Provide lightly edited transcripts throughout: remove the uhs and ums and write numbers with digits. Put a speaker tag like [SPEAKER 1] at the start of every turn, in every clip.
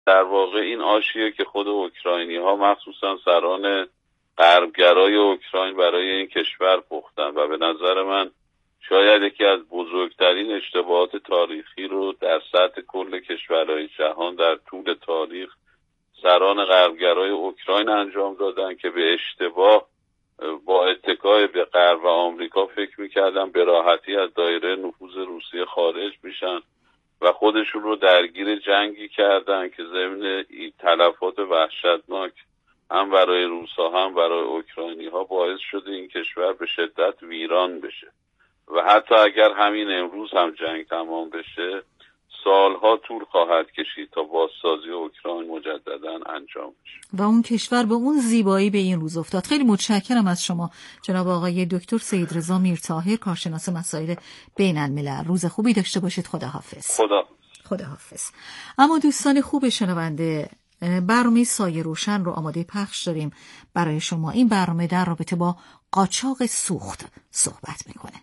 [SPEAKER 1] در واقع این آشیه که خود اوکراینی‌ها مخصوصا سران غربگرای اوکراین برای این کشور پختن و به نظر من شاید یکی از بزرگترین اشتباهات تاریخی رو در سطح کل کشورهای جهان در طول تاریخ سران غربگرای اوکراین انجام دادن که به اشتباه با اتکای به غرب و آمریکا فکر میکردن به راحتی از دایره نفوذ روسیه خارج میشن و خودشون رو درگیر جنگی کردن که ضمن تلفات وحشتناک هم برای روس‌ها هم برای اوکراینی‌ها باعث شده این کشور به شدت ویران بشه و حتی اگر همین امروز هم جنگ تمام بشه سالها طول خواهد کشید تا بازسازی اوکراین مجددا انجام بشه
[SPEAKER 2] و اون کشور به اون زیبایی به این روز افتاد. خیلی متشکرم از شما جناب آقای دکتر سیدرضا میرطاهر، کارشناس مسائل بین الملل. روز خوبی داشته باشید. خداحافظ. خداحافظ. اما دوستان خوب شنونده، برنامه سایه روشن رو آماده پخش داریم برای شما. این برنامه در رابطه با قاچاق سوخت صحبت میکنه.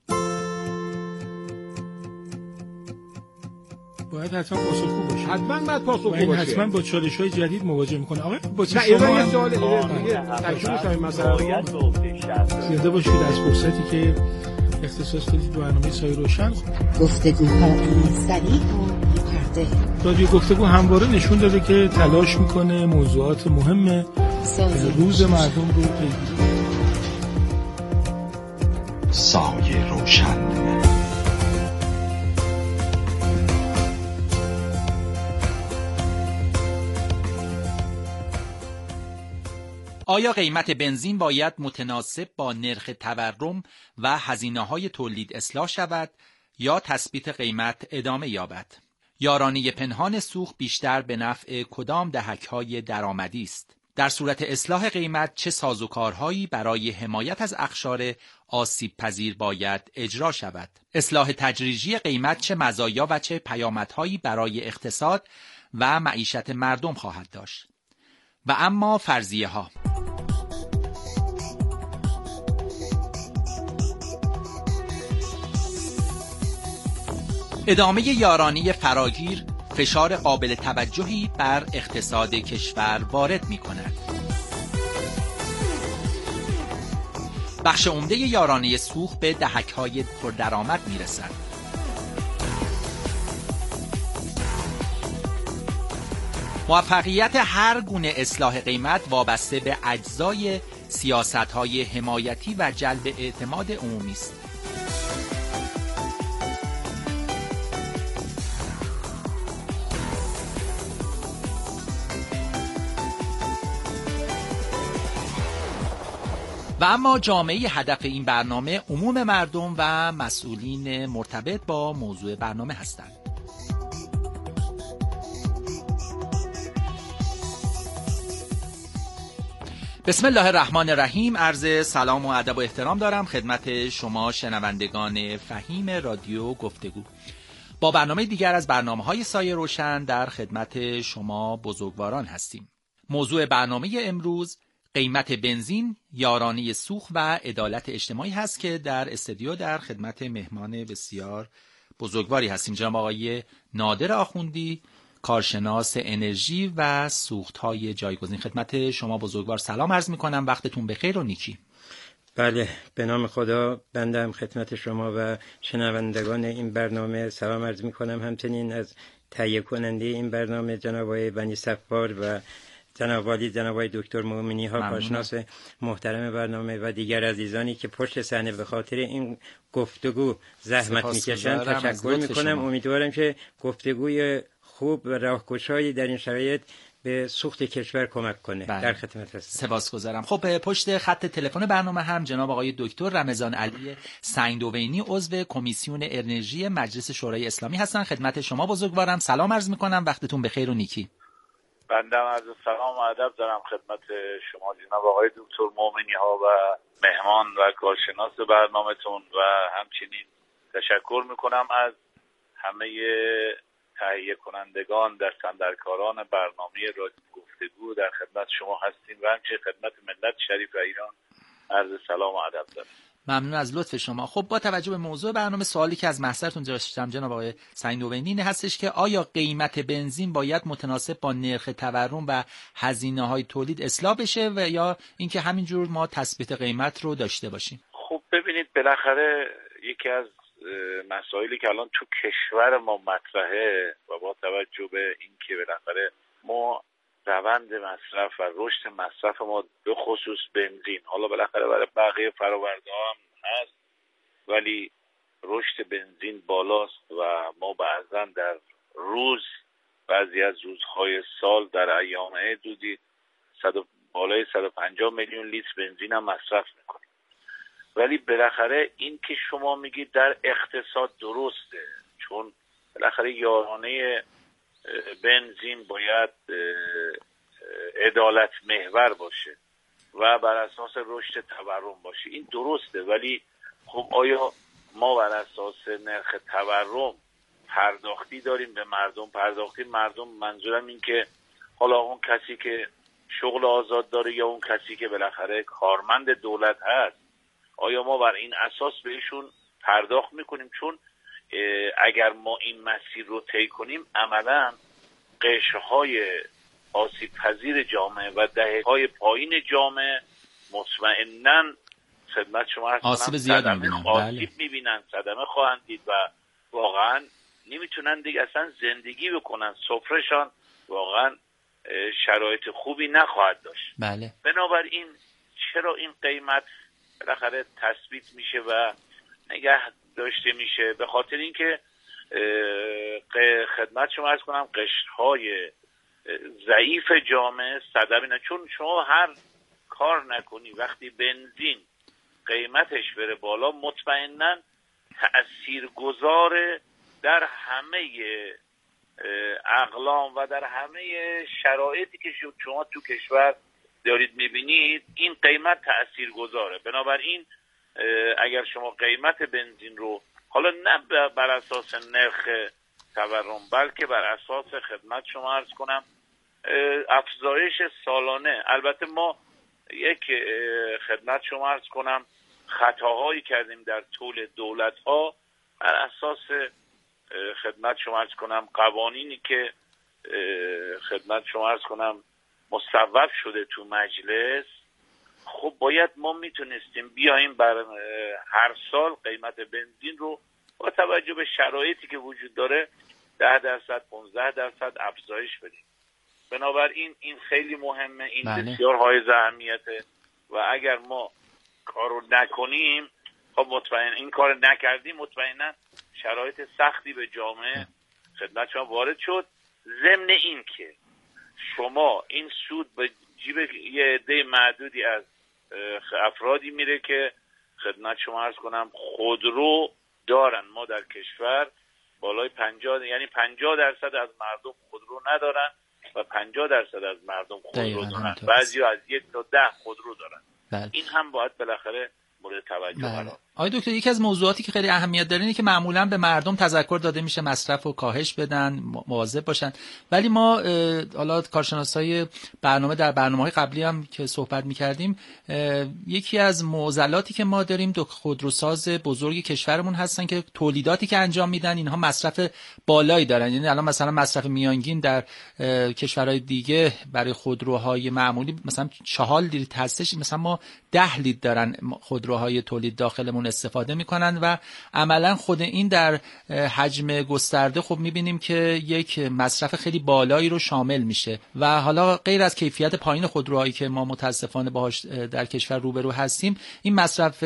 [SPEAKER 3] باید حتما پاسخگو باشه.
[SPEAKER 4] حتما باید پاسخگو باشه.
[SPEAKER 3] حتما با چالش‌های جدید مواجه میکنه. آقا با چه
[SPEAKER 4] شما
[SPEAKER 3] یه
[SPEAKER 4] سوال دیگه تکمیل کنیم مثلا
[SPEAKER 3] زنده باشید از فرصتی که اختصاص دادید برنامه سایه روشن.
[SPEAKER 2] گفتگوهای سریع و بی‌پرده.
[SPEAKER 3] رادیو گفتگو همواره نشون داده که تلاش میکنه موضوعات مهم روز مردم رو پیگیری کنه.
[SPEAKER 5] سایه روشن.
[SPEAKER 6] آیا قیمت بنزین باید متناسب با نرخ تورم و هزینه‌های تولید اصلاح شود یا تثبیت قیمت ادامه یابد؟ یارانه پنهان سوخت بیشتر به نفع کدام دهک‌های درآمدی است؟ در صورت اصلاح قیمت چه سازوکارهایی برای حمایت از اقشار آسیب پذیر باید اجرا شود؟ اصلاح تدریجی قیمت چه مزایا و چه پیامدهایی برای اقتصاد و معیشت مردم خواهد داشت؟ و اما فرضیه ها. ادامه یارانه فراگیر فشار قابل توجهی بر اقتصاد کشور وارد می کند. بخش عمده یارانه سوخت به دهک‌های پردرآمد می رسد. موفقیت هر گونه اصلاح قیمت وابسته به اجزای سیاست‌های حمایتی و جلب اعتماد عمومی است. و اما جامعه هدف این برنامه عموم مردم و مسئولین مرتبط با موضوع برنامه هستند. بسم الله الرحمن الرحیم. عرض سلام و ادب و احترام دارم خدمت شما شنوندگان فهیم رادیو گفتگو. با برنامه دیگر از برنامه‌های سایه روشن در خدمت شما بزرگواران هستیم. موضوع برنامه امروز قیمت بنزین، یارانه سوخت و عدالت اجتماعی هست که در استودیو در خدمت مهمان بسیار بزرگواری هستیم. جناب آقای نادر آخوندی، کارشناس انرژی و سوخت‌های جایگزین. خدمت شما بزرگوار سلام عرض می‌کنم. وقتتون بخیر و نیکی.
[SPEAKER 7] بله، به نام خدا بنده هم خدمت شما و شنوندگان این برنامه سلام عرض می‌کنم. همچنین از تهیه کننده این برنامه جناب آقای بنی صفار و جناب والی جناب آقای دکتر مومنی ها، کارشناس محترم برنامه و دیگر عزیزانی که پشت صحنه به خاطر این گفتگو زحمت می‌کشند تشکر می‌کنم. امیدوارم که گفتگوی خوب و راهگشایی در این شرایط به سوخت کشور کمک کنه. در خدمت هستم.
[SPEAKER 6] سپاسگزارم. خب پشت خط تلفن برنامه هم جناب آقای دکتر رمضان علی سنگدوینی عضو کمیسیون انرژی مجلس شورای اسلامی هستن. خدمت شما بزرگوارم سلام عرض می‌کنم. وقتتون بخیر و نیکی.
[SPEAKER 8] بنده عرض سلام و ادب دارم خدمت شما جناب آقای دکتر مومنی ها و مهمان و کارشناس برنامه‌تون و همچنین تشکر میکنم از همه تهیه کنندگان در صندرکاران برنامه رادیو گفتگو. در خدمت شما هستیم و همچنین خدمت ملت شریف ایران عرض سلام و ادب دارم.
[SPEAKER 6] ممنون از لطف شما. خب با توجه به موضوع برنامه، سوالی که از محضرتون داشتم جناب آقای سعیدنوبینی این هستش که آیا قیمت بنزین باید متناسب با نرخ تورم و هزینه‌های تولید اصلاح بشه و یا اینکه همینجور ما تثبیت قیمت رو داشته باشیم؟
[SPEAKER 8] خب ببینید، بالاخره یکی از مسائلی که الان تو کشور ما مطرحه و با توجه به اینکه بالاخره ما روند مصرف و رشد مصرف ما به خصوص بنزین، حالا بالاخره برای بقیه فرآورده‌ها هم هست، ولی رشد بنزین بالاست و ما بعضا در روز، بعضی از روزهای سال در ایام حدودی بالای 150 میلیون لیتر بنزین هم مصرف میکنیم. ولی بالاخره این که شما میگید در اقتصاد درسته، چون بالاخره یارانه بنزین باید عدالت محور باشه و بر اساس رشد تورم باشه. این درسته، ولی خب آیا ما بر اساس نرخ تورم پرداختی داریم به مردم؟ پرداختی مردم منظورم این که حالا اون کسی که شغل آزاد داره یا اون کسی که بالاخره کارمند دولت هست، آیا ما بر این اساس بهشون پرداخت میکنیم؟ چون اگر ما این مسیر رو طی کنیم، عملاً قشرهای آسیب پذیر جامعه و دهه‌های پایین جامعه مطمئناً خدمت شما
[SPEAKER 6] آسیب زیاد می‌بینن،
[SPEAKER 8] آسیب می‌بینن، صدمه خواهند دید و واقعاً نمیتونن دیگه اصلا زندگی بکنن، سفرهشان واقعاً شرایط خوبی نخواهد داشت.
[SPEAKER 6] بله.
[SPEAKER 8] بنابراین چرا این قیمت بالاخره تثبیت میشه و نگه داشته میشه؟ به خاطر اینکه خدمت شما عرض کنم قشرهای ضعیف جامعه صدمه، چون شما هر کار نکنی وقتی بنزین قیمتش بره بالا، مطمئناً تأثیرگذار در همه اقلام و در همه شرایطی که شما تو کشور دارید میبینید، این قیمت تأثیرگذاره. بنابراین اگر شما قیمت بنزین رو حالا نه بر اساس نرخ تورم بلکه بر اساس خدمت شما عرض کنم افزایش سالانه، البته ما یک خدمت شما عرض کنم خطاهایی کردیم در طول دولت ها بر اساس خدمت شما عرض کنم قوانینی که خدمت شما عرض کنم مصوب شده تو مجلس. خب باید ما میتونستیم بیاییم بر هر سال قیمت بنزین رو با توجه به شرایطی که وجود داره 10%، 15% افزایش بدیم. بنابراین این خیلی مهمه، این بسیار حائز اهمیته و اگر ما کارو نکنیم، خب مطمئن این کار نکردیم، مطمئنا شرایط سختی به جامعه خدمت شما وارد شد. ضمن این که شما این سود به جیب یه عده معدودی از افرادی میره که خدمت شما عرض کنم خودرو دارن. ما در کشور بالای 50 یعنی 50% از مردم خودرو ندارن و 50% از مردم خودرو دارن، بعضی از 1 تا 10 خودرو دارن.
[SPEAKER 6] بله.
[SPEAKER 8] این هم باید بالاخره مورد توجه قرار.
[SPEAKER 6] آقای دکتر، یکی از موضوعاتی که خیلی اهمیت داره اینه که معمولا به مردم تذکر داده میشه مصرف رو کاهش بدن، مواظب باشن، ولی ما حالا کارشناسای برنامه در برنامه‌های قبلی هم که صحبت می‌کردیم، یکی از معضلاتی که ما داریم خودروساز بزرگ کشورمون هستن که تولیداتی که انجام میدن اینها مصرف بالایی دارن. یعنی الان مثلا مصرف میانگین در کشورهای دیگه برای خودروهای معمولی مثلا 4 لیتر هستش، مثلا ما 10 لیتر دارن خودروهای تولید داخلمون استفاده میکنن و عملا خود این در حجم گسترده خب میبینیم که یک مصرف خیلی بالایی رو شامل میشه و حالا غیر از کیفیت پایین خودروهایی که ما متاسفانه باهاش در کشور روبرو هستیم، این مصرف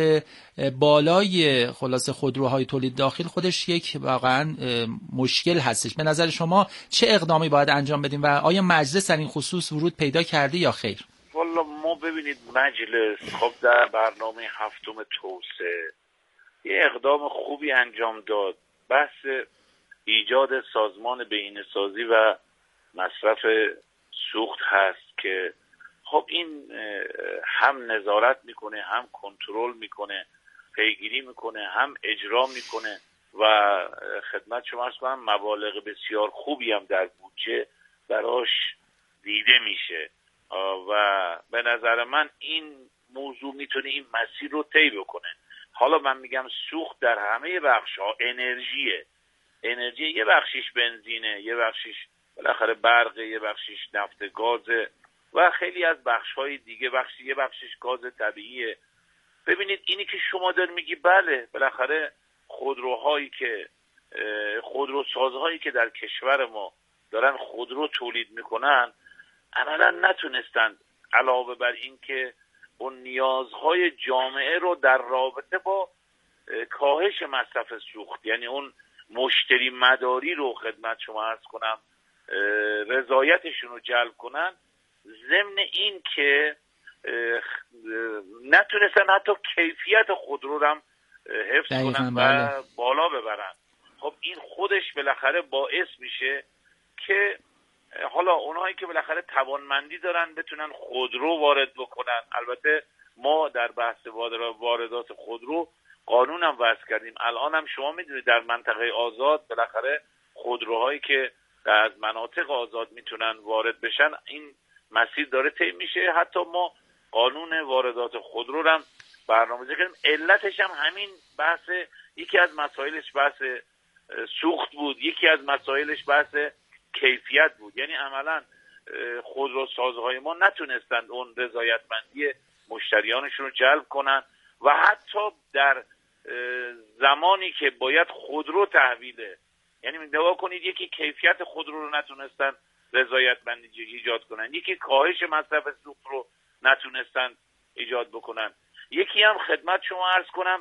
[SPEAKER 6] بالای خلاص خودروهای تولید داخل خودش یک واقعا مشکل هستش. به نظر شما چه اقدامی باید انجام بدیم و آیا مجلس در این خصوص ورود پیدا کرده یا خیر؟
[SPEAKER 8] والا ما ببینید مجلس خب در برنامه 7 توسعه یه اقدام خوبی انجام داد، بحث ایجاد سازمان بهینه‌سازی و مصرف سوخت هست که خب این هم نظارت میکنه، هم کنترل میکنه، پیگیری میکنه، هم اجرا میکنه و خدمت شما عرض کنم مبالغ بسیار خوبی هم در بودجه براش دیده میشه و به نظر من این موضوع میتونه این مسیر رو طی بکنه. حالا من میگم سوخت در همه بخش ها، انرژی یه بخشیش بنزینه، یه بخشیش بالاخره برقه، یه بخشیش نفت گازه و خیلی از بخش‌های دیگه، یه بخشش گاز طبیعیه. ببینید اینی که شما دارید میگی بله، بالاخره خودروسازهایی که در کشور ما دارن خودرو تولید میکنن عملا نتونستن علاوه بر این که اون نیازهای جامعه رو در رابطه با کاهش مصرف سوخت، یعنی اون مشتری مداری رو خدمت شما عرض کنم رضایتشون رو جلب کنن، ضمن این که نتونستن حتی کیفیت خودرو رو هم حفظ کنن و بالا ببرن. خب این خودش بالاخره باعث میشه که حالا اونهایی که بالاخره توانمندی دارن بتونن خودرو وارد بکنن. البته ما در بحث واردات خودرو قانونم وضع کردیم. الان هم شما میدونید در منطقه آزاد بالاخره خودروهایی که از مناطق آزاد میتونن وارد بشن این مسیر داره طی میشه. حتی ما قانون واردات خودرو رو هم برنامه‌ریزی کردیم. علتش هم همین بحث، یکی از مسائلش بحث سوخت بود، یکی از مسائلش بحث کیفیت بود. یعنی عملا خودروسازهای ما نتونستند اون رضایتمندی مشتریانشون رو جلب کنن و حتی در زمانی که باید خودرو تحویله، یعنی نگاه کنید یکی کیفیت خودرو رو نتونستن رضایتمندی ایجاد کنن، یکی کاهش مصرف سوخت رو نتونستن ایجاد بکنن، یکی هم خدمت شما عرض کنم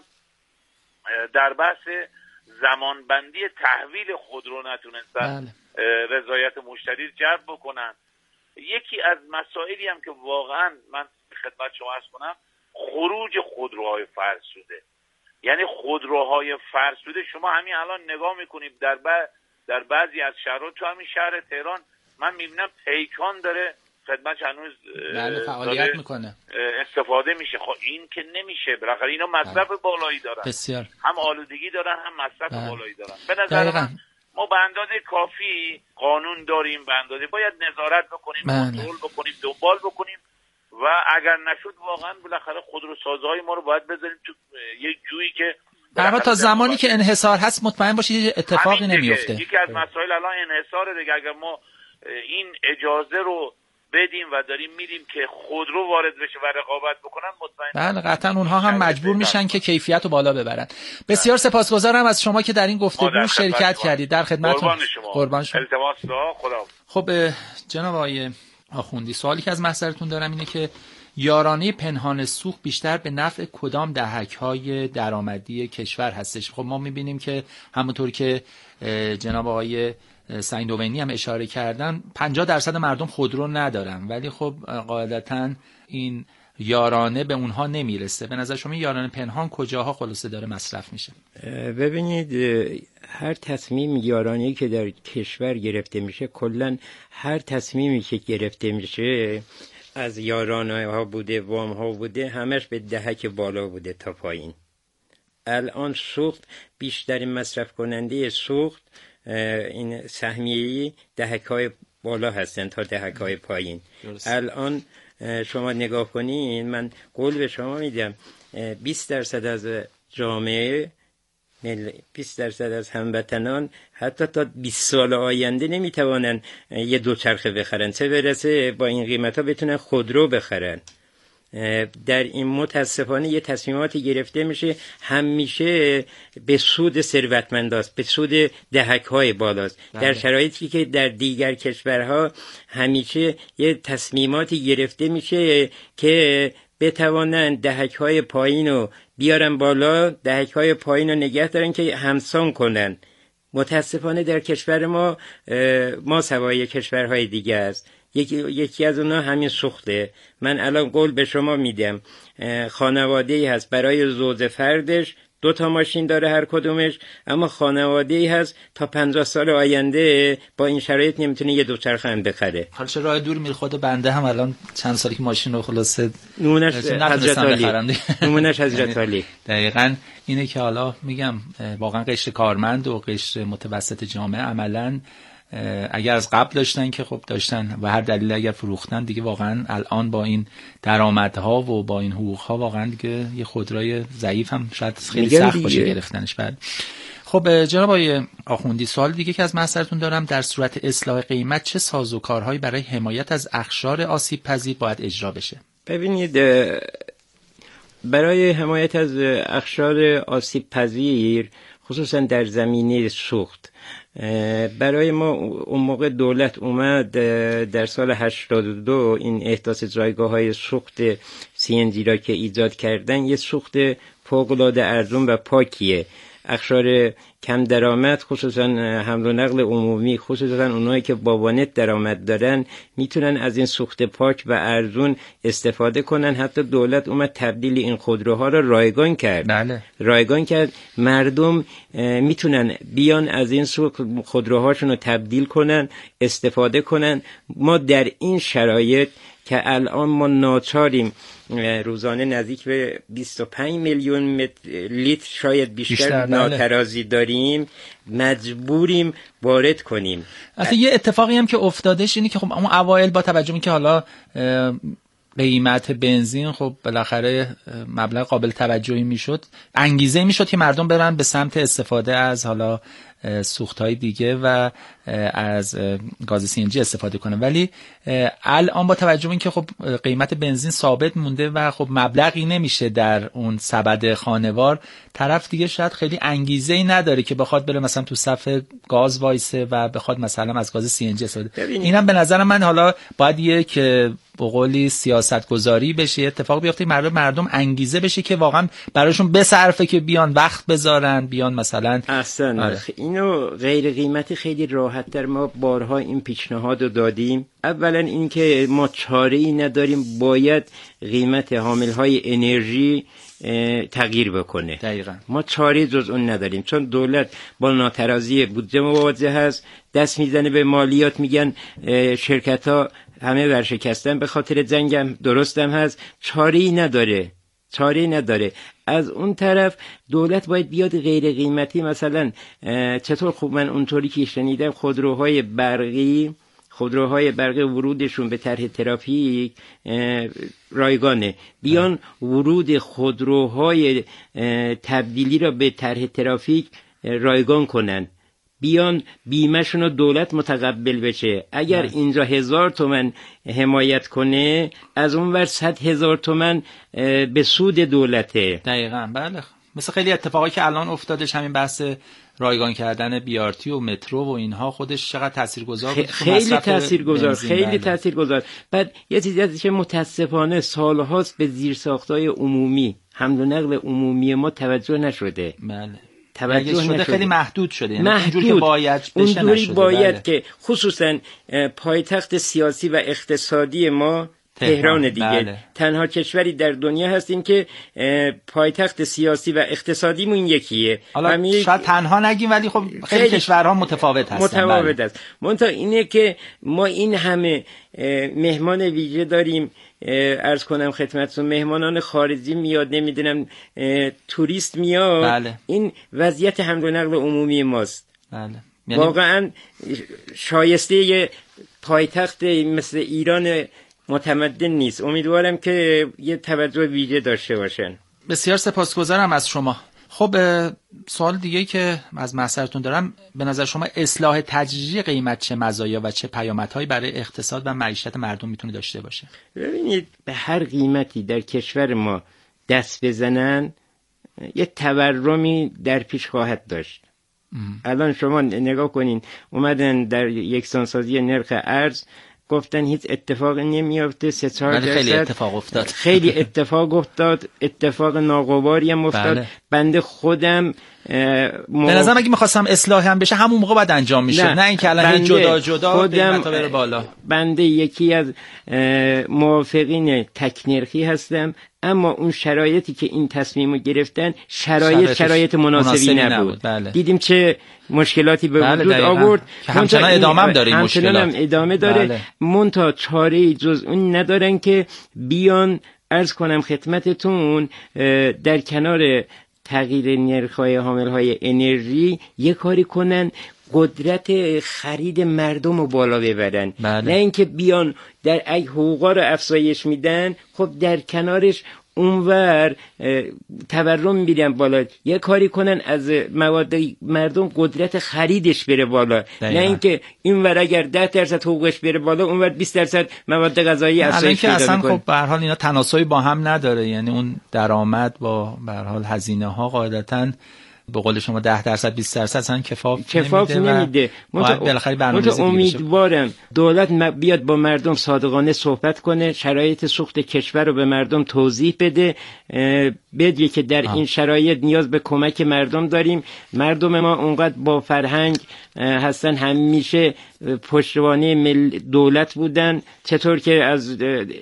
[SPEAKER 8] در بحث زمانبندی تحویل خودرو نتونستن رضایت مشتری جلب بکنن. یکی از مسائلی هم که واقعا من خدمت شما عرض کنم خروج خودروهای فرسوده، یعنی خودروهای فرسوده شما همین الان نگاه میکنید در بعضی از شهرها، تو همین شهر تهران من میبینم پیکان داره خدمت هنوز
[SPEAKER 6] فعالیت میکنه،
[SPEAKER 8] استفاده میشه. خب این که نمیشه، بالاخره اینا مصرف بالایی دارن،
[SPEAKER 6] بسیار
[SPEAKER 8] هم آلودگی دارن هم مصرف بالایی دارن. به نظر من ما به اندازه کافی قانون داریم، به اندازه باید نظارت بکنیم، کنترل بکنیم، دنبال بکنیم و اگر نشد واقعا بالاخره خودروسازهای ما رو باید بذاریم تو یک جویی که
[SPEAKER 6] برای تا زمانی که انحصار هست مطمئن باشید اتفاقی نمیفته.
[SPEAKER 8] یکی از مسائل الان انحصاره دیگه. اگر ما این اجازه رو بدیم و داریم میدیم که خودرو وارد بشه و رقابت بکنن، مطمئن
[SPEAKER 6] بله قطعا اونها هم مجبور میشن که کیفیت رو بالا ببرن. بسیار سپاسگزارم از شما که در این گفتگو شرکت کردید. در خدمتتون. قربان شما.
[SPEAKER 8] التماس خدا.
[SPEAKER 6] خب جناب آقای آخوندی، سوالی که از محضرتون دارم اینه که یارانه پنهان سوخت بیشتر به نفع کدام دهک‌های درآمدی کشور هستش؟ خب ما می‌بینیم که همونطور که جناب آقای سعیدوینی هم اشاره کردن 50% مردم خودرو ندارن، ولی خب قاعدتاً این یارانه به اونها نمیرسه. به نظر شما یارانه پنهان کجاها خلاصه داره مصرف میشه؟
[SPEAKER 7] ببینید هر تصمیم یارانه‌ای که در کشور گرفته میشه، کلاً هر تصمیمی که گرفته میشه از یارانه ها بوده، وام ها بوده، همش به دهک بالا بوده تا پایین. الان سوخت بیشترین مصرف کننده سوخت این سهمیه‌ای دهک‌های بالا هستند تا دهک‌های پایین. الان شما نگاه کنین، من قول به شما میدم 20% از جامعه، 20% از هموطنان حتی تا 20 سال آینده نمیتوانن یه دوچرخه بخرن، چه برسه با این قیمتا بتونن خودرو بخرن. در این متاسفانه یه تصمیماتی گرفته میشه همیشه به سود ثروتمنداست، به سود دهک‌های بالاست، در شرایطی که در دیگر کشورها همیشه یه تصمیماتی گرفته میشه که بتوانن دهک‌های پایین رو بیارن بالا، دهک‌های پایین رو نگه دارن که همسان کنن. متاسفانه در کشور ما سوای کشورهای دیگه است. یکی از اونها همین سوخته. من الان قول به شما میدم خانواده‌ای هست برای زوج فردش 2 ماشین داره هر کدومش، اما خانواده‌ای هست تا 50 سال آینده با این شرایط نمیتونه یه دوچرخه هم بخره.
[SPEAKER 6] حالا چه راه دور میره. خود بنده هم الان چند سالی که ماشین رو خلاصه
[SPEAKER 7] نمونش حضرت علی.
[SPEAKER 6] دقیقاً اینه که حالا میگم واقعا قشر کارمند و قشر متوسط جامعه عملاً اگر از قبل داشتن که خب داشتن و هر دلیل اگر فروختن دیگه واقعا الان با این درآمدها و با این حقوقها واقعا دیگه یه خودروی ضعیف هم شاید خیلی سخت باشه گرفتنش. بعد خب جناب آقای آخوندی، سوال دیگه که از محضرتون دارم، در صورت اصلاح قیمت چه سازوکارهایی برای حمایت از اقشار آسیب پذیر باید اجرا بشه؟
[SPEAKER 7] ببینید، برای حمایت از اقشار آسیب پذیر خصوصا در زمینه سوخت، برای ما اون موقع دولت اومد در سال 82 این احداث جایگاه‌های سوخت CNG را که ایجاد کردن، یه سوخت فوق‌العاده ارزون و پاکیه. اقشار کم درآمد، خصوصا حمل و نقل عمومی، خصوصا اونایی که با وانت درآمد دارن، میتونن از این سوخت پاک و ارزون استفاده کنن. حتی دولت اومد تبدیل این خودروها را رایگان کرد.
[SPEAKER 6] بله.
[SPEAKER 7] رایگان کرد، مردم میتونن بیان از این خودروهاشون رو تبدیل کنن، استفاده کنن. ما در این شرایط که الان ما ناچاریم روزانه نزدیک به 25 میلیون لیتر شاید بیشتر ناترازی داریم، مجبوریم وارد کنیم.
[SPEAKER 6] اصلا یه اتفاقی هم که افتادش اینه که خب اون اوایل با توجه به که حالا قیمت بنزین خب بالاخره مبلغ قابل توجهی میشد، انگیزه میشد که مردم برن به سمت استفاده از حالا سوخت‌های دیگه و از گاز CNG استفاده کنه. ولی الان با توجه به اینکه خب قیمت بنزین ثابت مونده و خب مبلغی نمیشه در اون سبد خانوار، طرف دیگه شاید خیلی انگیزه‌ای نداره که بخواد بره مثلا تو صف گاز وایسه و بخواد مثلا از گاز CNG استفاده. اینم به نظر من حالا باید یک به قولی سیاست گذاری بشه، اتفاق بیفته، مردم انگیزه بشه که واقعا براشون بصرفه که بیان وقت بذارن، بیان مثلا
[SPEAKER 7] اصلا اینو غیر قیمتی خیلی راحت تر. ما بارها این پیشنهاد رو دادیم. اولا این که ما چاره‌ای نداریم، باید قیمت حامل‌های انرژی تغییر بکنه.
[SPEAKER 6] دقیقاً
[SPEAKER 7] ما چاره جز اون نداریم، چون دولت با ناترازی بودجه مواجه هست، دست میزنه به مالیات، میگن شرکت‌ها همه ورشکستن به خاطر جنگم، درستم هست، چاره‌ای نداره. از اون طرف دولت باید بیاد غیر قیمتی، مثلا چطور، خوب من اونطوری که شنیدم خودروهای برقی ورودشون به طرح ترافیک رایگانه، بیان ورود خودروهای تبدیلی را به طرح ترافیک رایگان کنن، بیان بیمه‌شون رو دولت متقبل بشه. اگر اینجا 1000 تومان حمایت کنه، از اون ور 100,000 تومان به سود دولته.
[SPEAKER 6] دقیقاً بله. مثل خیلی اتفاقایی که الان افتادش، همین بحث رایگان کردن BRT و مترو و اینها خودش چقدر تاثیرگذار بود.
[SPEAKER 7] خیلی تاثیرگذار. بعد یه چیزی هست که متاسفانه سالهاست به زیرساخت‌های عمومی، حمل و نقل عمومی ما توجه نشده.
[SPEAKER 6] بله.
[SPEAKER 7] توجه نشده، خیلی
[SPEAKER 6] محدود شده، یعنی اونجوری که باید بشه نشده.
[SPEAKER 7] باید که خصوصا پایتخت سیاسی و اقتصادی ما تهران دیگه.
[SPEAKER 6] بله.
[SPEAKER 7] تنها کشوری در دنیا هستیم که پایتخت سیاسی و اقتصادیمون یکیه.
[SPEAKER 6] حالا شاید تنها نگیم، ولی خب خیلی کشورها متفاوت هستن.
[SPEAKER 7] است. منتها اینه که ما این همه مهمان ویژه داریم. عرض کنم خدمتتون، مهمانان خارجی میاد، نمیدونم توریست میاد.
[SPEAKER 6] بله.
[SPEAKER 7] این وضعیت حمل و نقل عمومی ماست.
[SPEAKER 6] بله.
[SPEAKER 7] یعنی واقعا شایسته یه پایتخت مثل ایران متمدن نیست. امیدوارم که یه توجه ویژه داشته باشن.
[SPEAKER 6] بسیار سپاسگزارم از شما. خب سوال دیگه که از محضرتون دارم، به نظر شما اصلاح تدریجی قیمت چه مزایا و چه پیامدهایی برای اقتصاد و معیشت مردم میتونه داشته باشه؟
[SPEAKER 7] ببینید، به هر قیمتی در کشور ما دست بزنن یه تورمی در پیش خواهد داشت. الان شما نگاه کنین، اومدن در یکسانسازی نرخ ارز، گفتن هیچ اتفاق نمیافته، 3-4
[SPEAKER 6] خیلی اتفاق افتاد.
[SPEAKER 7] خیلی اتفاق افتاد، اتفاق ناگواری هم افتاد.
[SPEAKER 6] بله.
[SPEAKER 7] بنده خودم
[SPEAKER 6] به نظرم اگه می‌خواستم اصلاح هم بشه همون موقع باید انجام میشه، نه اینکه الان جدا قیمتا بره بالا.
[SPEAKER 7] بنده یکی از موافقین تکنرخی هستم، اما اون شرایطی که این تصمیمو گرفتن شرایط مناسبی نبود.
[SPEAKER 6] بله.
[SPEAKER 7] دیدیم چه مشکلاتی به وجود آورد.
[SPEAKER 6] همچنان ادامه هم داره این مشکلات.
[SPEAKER 7] همچنان ادامه داره. بله. منتها چاره‌ای جز اون ندارن که بیان عرض کنم خدمتتون در کنار تغییر نرخ‌های حامل‌های انرژی یک کاری کنن، قدرت خرید مردم رو بالا ببرن.
[SPEAKER 6] بله.
[SPEAKER 7] نه اینکه بیان در حقوقا رو افزایش میدن، خب در کنارش اونور تورم میرن بالا، یه کاری کنن از مواد مردم قدرت خریدش بره بالا. نه اینکه اینور اگر 10% حقوقش بره بالا، اونور 20% مواد غذایی افزایش پیدا
[SPEAKER 6] اصلا
[SPEAKER 7] میکنه.
[SPEAKER 6] خب به هر حال اینا تناسبی با هم نداره، یعنی اون درآمد با به هر حال هزینه ها قاعدتاً به قول شما 10% 20% اصلا کفاف نمیده. بالاخره برنامه‌ریزی
[SPEAKER 7] امیدوارم دولت بیاد با مردم صادقانه صحبت کنه، شرایط سوخت کشور رو به مردم توضیح بده، بگه که در این شرایط نیاز به کمک مردم داریم. مردم ما اونقدر با فرهنگ هستن، همیشه پشتوانه دولت بودن. چطور که از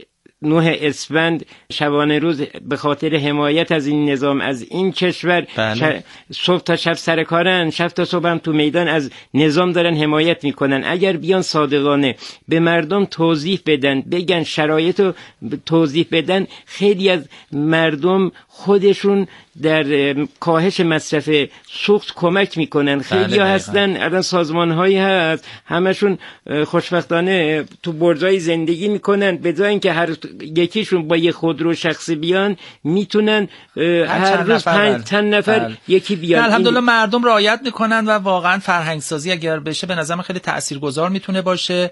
[SPEAKER 7] 9 اسفند شبانه روز به خاطر حمایت از این نظام، از این کشور، صبح تا شب سر کارن، شب تا صبح هم تو میدان از نظام دارن حمایت میکنن. اگر بیان صادقانه به مردم توضیح بدن، بگن شرایط رو توضیح بدن، خیلی از مردم خودشون در کاهش مصرف سوخت کمک میکنن. خیلی ها هستن الان سازمان هایی هست همشون خوشبختانه تو برجای زندگی میکنن، به جای اینکه هر یکیشون با یه خودرو شخصی بیان، میتونن هر روز 5 نفر یکی بیان.
[SPEAKER 6] الحمدلله مردم رعایت میکنن و واقعا فرهنگ سازی اگر بشه به نظر من خیلی تاثیرگذار میتونه باشه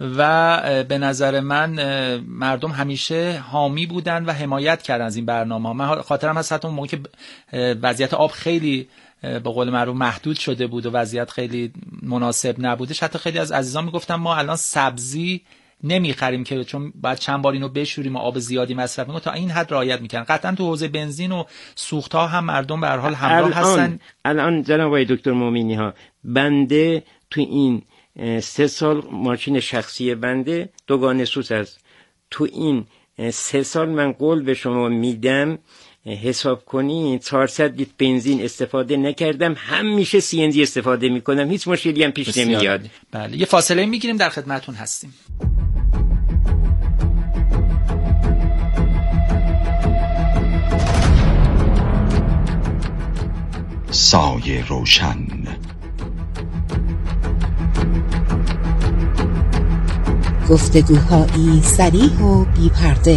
[SPEAKER 6] و به نظر من مردم همیشه حامی بودن و حمایت کردن از این برنامه ها. من خاطرم هست حتی اون موقع که وضعیت آب خیلی به قول معروف محدود شده بود و وضعیت خیلی مناسب نبودش، حتی خیلی از عزیزان میگفتن ما الان سبزی نمیخریم که چون بعد چند بار اینو بشوریم و آب زیادی مصرف کنیم، تا این حد رعایت میکنن. قطعا تو حوزه بنزین و سوخت‌ها هم مردم به هر حال همراه هستن.
[SPEAKER 7] الان جناب آقای دکتر مومنی ها، بنده تو این 3 سال ماشین شخصی بنده دوگانه سوز است. تو این 3 سال من قول به شما میدم حساب کنی 400 لیتر بنزین استفاده نکردم، همیشه CNG استفاده میکنم، هیچ مشکلی هم پیش نمیاد.
[SPEAKER 6] بله، یه فاصله میگیریم، در خدمتتون هستیم.
[SPEAKER 5] سایه روشن.
[SPEAKER 9] گفتگوهایی صریح و بی پرده.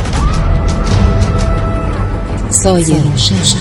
[SPEAKER 9] سایه روشن.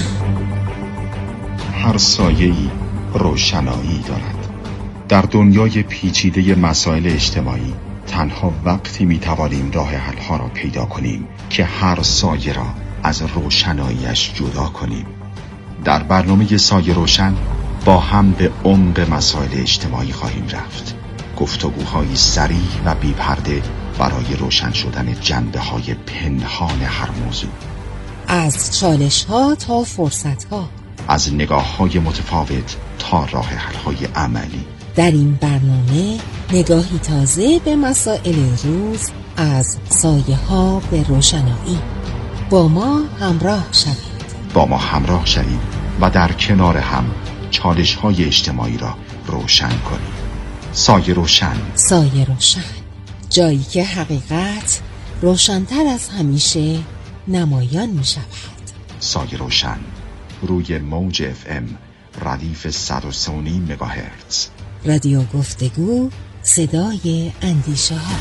[SPEAKER 5] هر سایه‌ای روشنایی دارد. در دنیای پیچیده مسائل اجتماعی تنها وقتی میتوانیم راه حل‌ها را پیدا کنیم که هر سایه را از روشناییش جدا کنیم. در برنامه سایه روشن با هم به عمق مسائل اجتماعی خواهیم رفت. گفتگوهای صریح و بی پرده برای روشن شدن جنبه‌های پنهان هر موضوع.
[SPEAKER 9] از چالش‌ها تا فرصت‌ها،
[SPEAKER 5] از نگاه‌های متفاوت تا راه حل‌های عملی.
[SPEAKER 9] در این برنامه نگاهی تازه به مسائل روز از سایه‌ها به روشنایی. با ما همراه شوید
[SPEAKER 5] و در کنار هم چالش‌های اجتماعی را روشن کنیم. سایه روشن.
[SPEAKER 9] جایی که حقیقت روشن‌تر از همیشه نمایان می شود.
[SPEAKER 5] سایه روشن روی موج FM ردیف 103.5 مگاهرتز.
[SPEAKER 9] رادیو گفتگو، صدای اندیشه ها.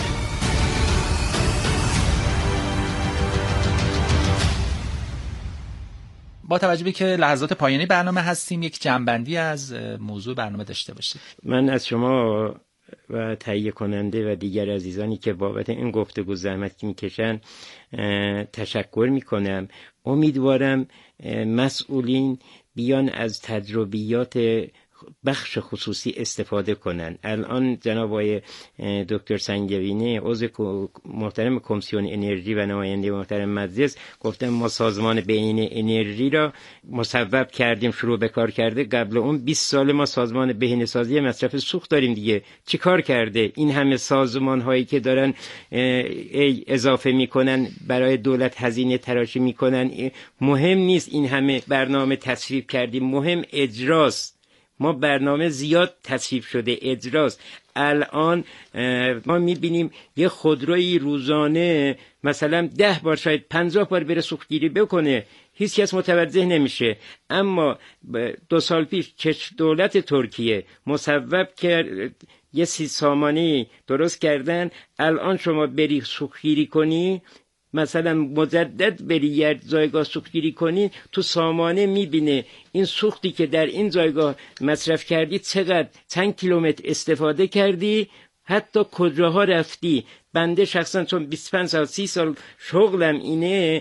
[SPEAKER 6] با توجه به که لحظات پایانی برنامه هستیم، یک جنبندی از موضوع برنامه داشته باشید.
[SPEAKER 7] من از شما و تهیه کننده و دیگر عزیزانی که بابت این گفتگو زحمت میکشن تشکر میکنم. امیدوارم مسئولین بیان از تجربیات بخش خصوصی استفاده کنن. الان جناب آقای دکتر سنگوینی عضو محترم کمیسیون انرژی و نماینده محترم مجلس گفتن ما سازمان بهینه انرژی را مصوب کردیم، شروع به کار کرده. قبل اون 20 سال ما سازمان بهینه سازی مصرف سوخت داریم دیگه. چی کار کرده؟ این همه سازمان هایی که دارن اضافه میکنن برای دولت هزینه تراشی میکنن، مهم نیست این همه برنامه تصویب کردیم، مهم اجراست. ما برنامه زیاد تصویب شده، اجراست. الان ما میبینیم یه خودروی روزانه مثلا 10 بار شاید 50 بار بره سوختگیری بکنه، هیچ کس متوجه نمیشه. اما 2 سال پیش دولت ترکیه مصوب کرد، یه سامانه درست کردن. الان شما بری سوختگیری کنی، مثلا مجدد بری یه جایگاه سوختگیری کنی، تو سامانه میبینه این سوختی که در این جایگاه مصرف کردی چقدر، چند کیلومتر استفاده کردی، حتی کجاها رفتی. بنده شخصا چون 25 سال 30 سال شغلم اینه،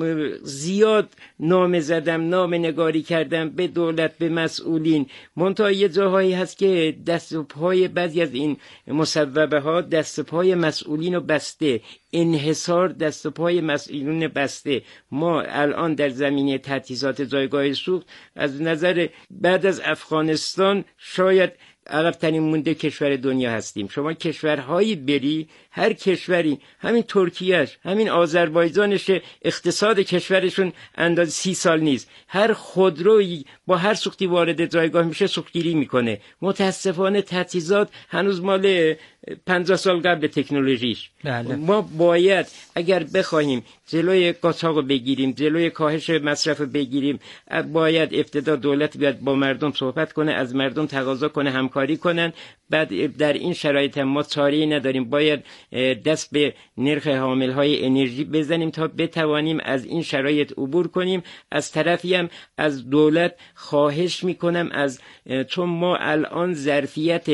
[SPEAKER 7] زیاد نام زدم، نام نگاری کردم به دولت، به مسئولین. منتها یه جاهایی هست که دست و پای بعضی از این مصوبه ها دست و پای مسئولین رو بسته، انحصار دست و پای مسئولین بسته. ما الان در زمینه تجهیزات جایگاه سوخت از نظر بعد از افغانستان شاید عقب ترین مونده کشور دنیا هستیم. شما کشورهایی بری، هر کشوری، همین ترکیهش، همین آذربایجانش، اقتصاد کشورشون اندازه 30 سال نیست. هر خودرویی با هر سوختی وارد جایگاه میشه سوختگیری میکنه. متاسفانه تجهیزات هنوز مال 50 سال قبل تکنولوژیش. بله. ما باید اگر بخواهیم جلوی قاچاق بگیریم، جلوی کاهش مصرف بگیریم، باید ابتدا دولت بیاد با مردم صحبت کنه، از مردم تقاضا کنه همکاری کنن. بعد در این شرایط ما چاره‌ای نداریم، باید دست به نرخ حامل‌های انرژی بزنیم تا بتوانیم از این شرایط عبور کنیم. از طرفی هم از دولت خواهش میکنم، چون ما الان ظرفیت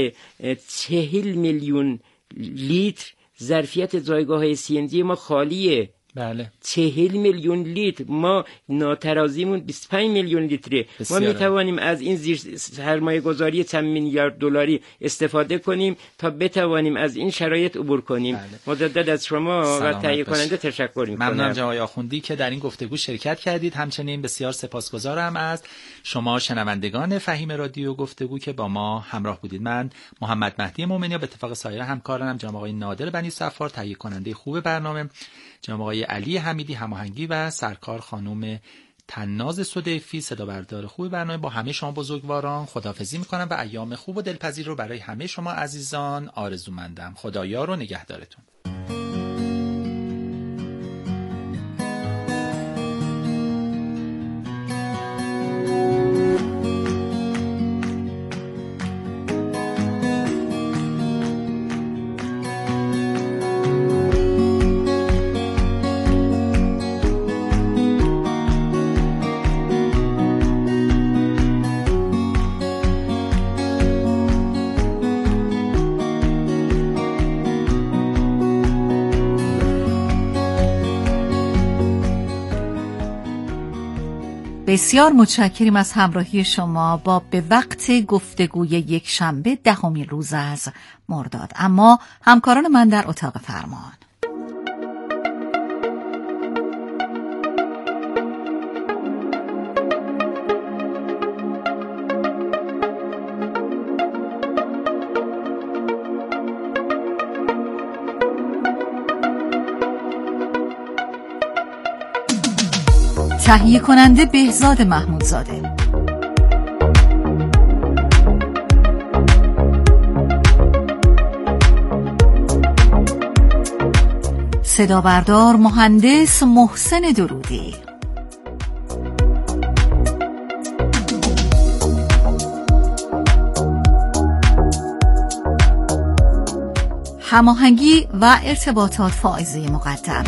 [SPEAKER 7] 40 میلیون لیتر ظرفیت جایگاه CNG ما خالیه. بله. 40 میلیون لیتر، ما ناترازیمون 25 میلیون لیتره. ما میتوانیم از این زیر سرمایه گذاری چند میلیارد دلاری استفاده کنیم تا بتوانیم از این شرایط عبور کنیم. بله. مجدد از شما و تهیه کننده تشکر میکنم.
[SPEAKER 6] ممنونم جناب آخوندی که در این گفتگو شرکت کردید. همچنین بسیار سپاسگزارم از شما شنوندگان فهیم رادیو گفتگو که با ما همراه بودید. من محمد مهدی مومنی به اتفاق سایر همکارانم، جناب آقای نادر بنی صفار تهیه کننده خوب برنامه، جناب آقای علی حمیدی هماهنگی و سرکار خانم تناز صدیفی صدا بردار خوب برنامه، با همه شما بزرگواران خداحافظی میکنم و ایام خوب و دلپذیر رو برای همه شما عزیزان آرزومندم. خدایار و نگهدارتون.
[SPEAKER 2] بسیار متشکریم از همراهی شما با به وقت گفتگوی یک شنبه 10 روز از مرداد. اما همکاران من در اتاق فرمان تهیه کننده بهزاد محمودزاده، صدا بردار مهندس محسن درودی، هماهنگی و ارتباطات فائزه مقدم.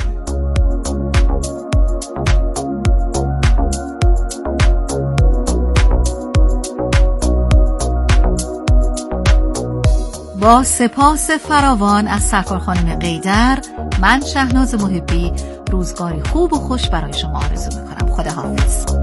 [SPEAKER 2] با سپاس فراوان از سرکار خانم قیدر، من شهناز محبی روزگاری خوب و خوش برای شما آرزو میکنم. خداحافظ.